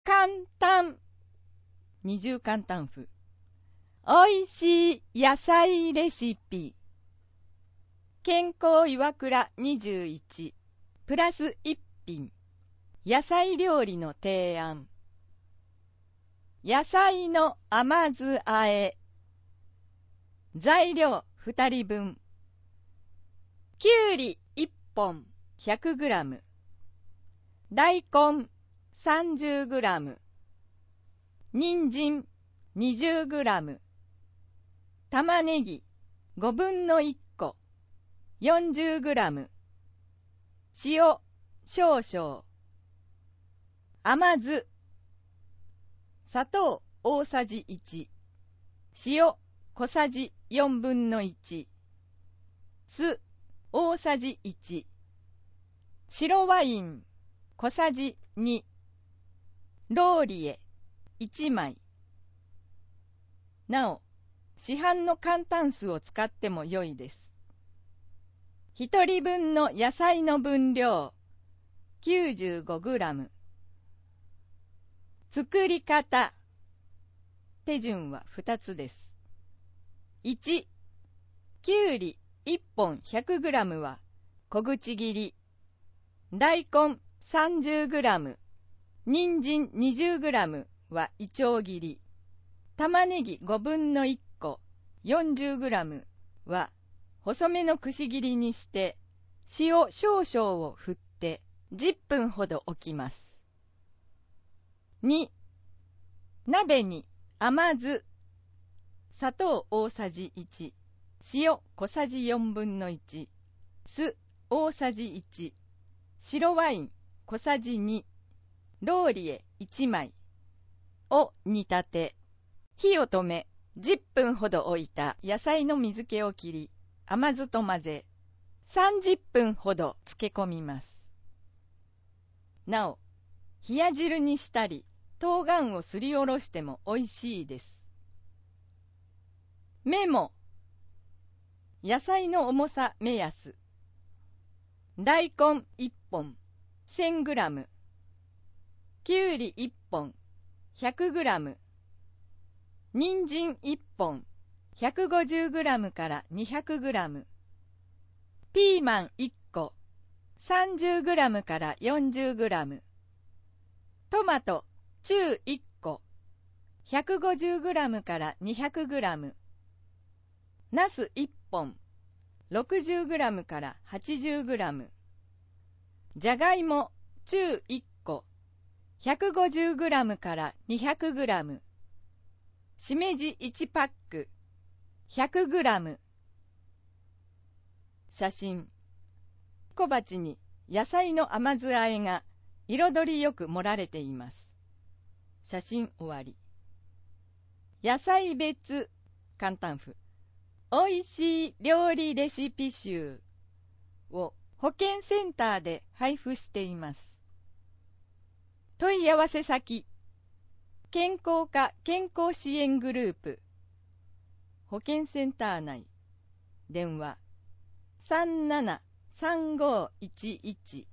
簡単。二重簡単符。おいしい野菜レシピ。健康岩倉21プラス1品。野菜料理の提案。野菜の甘酢あえ。材料2人分。きゅうり1本 100g。大根 30g。人参 20g。玉ねぎ5分の1個 40g。塩少々。甘酢。砂糖大さじ1。塩小さじ4分の1。酢大さじ1。白ワイン小さじ2。ローリエ1枚。なお、市販の簡単酢を使っても良いです。1人分の野菜の分量 95g。作り方。手順は2つです。1、きゅうり1本 100g は小口切り。大根 30g。人参 20g はイチョウ切り。玉ねぎ5分の1個 40g は細めのくし切りにして塩少々を振って10分ほど置きます。2、鍋に甘酢、砂糖大さじ1、塩小さじ4分の1、酢大さじ1、白ワイン小さじ2、ローリエ1枚を煮立て、火を止め10分ほど置いた野菜の水気を切り、甘酢と混ぜ、30分ほど漬け込みます。なお、冷や汁にしたり、冬瓜をすりおろしてもおいしいです。メモ。野菜の重さ目安。大根1本 1000g。きゅうり1本 100g。人参1本 150g から 200g。ピーマン1個 30g から 40g。トマト中1個 150g から 200g。ナス1本 60g から 80g。じゃがいも中1個 150g から 200g。しめじ1パック 100g。写真。小鉢に野菜の甘酢あえが彩りよく盛られています。写真終わり。野菜別簡単符。おいしい料理レシピ集を保健センターで配布しています。問い合わせ先。健康課健康支援グループ。保健センター内。電話。373511